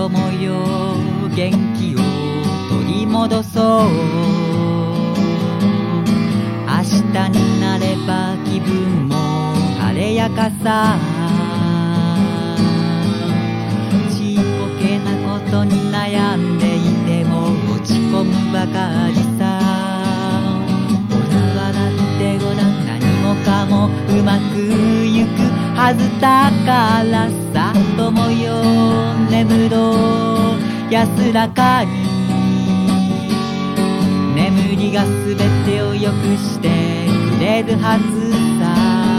ともよ元気を取り戻そう。明日になれば気分も晴れやかさ。ちっぽけなことに悩んでいても落ち込むばかりさ。ほら笑ってごらん、何もかもうまくゆくはずだからさ。友よ眠ろう安らかに。眠りがすべてを良くしてくれるはずさ。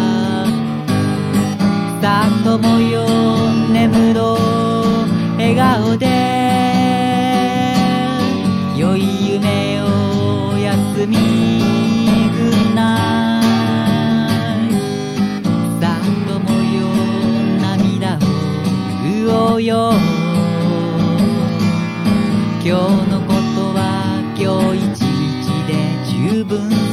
さあ友よ眠ろう笑顔で。良い夢をおやすみグッナイ。さあ友よ涙を拭おうよ。今日のことは今日一日で十分さ。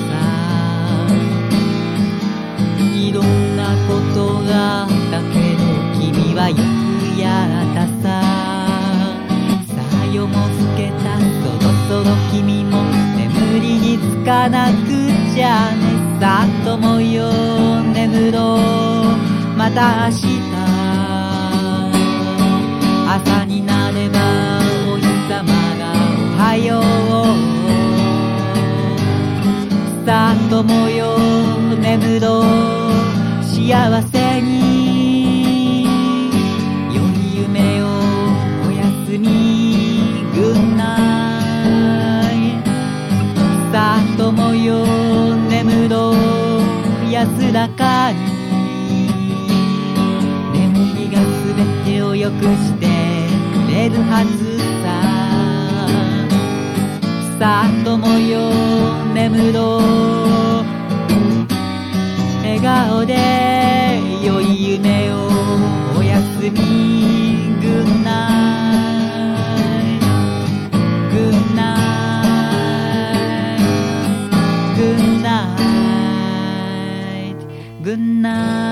いろんなことがあったけど君はよくやったさ。さ夜も更けた、そろそろ君も眠りにつかなくちゃね。さあ友よ眠ろうまた明日。朝になればお日様がおはよう。さあ友よ眠ろう幸せに。良い夢をおやすみグッナイ。さあ友よ眠ろう安らかに。眠りがすべてを良くしてくれるはずさ。さあ友よ眠ろう笑顔で。良い夢をおやすみグッナイグッナイグッナイグッナイ。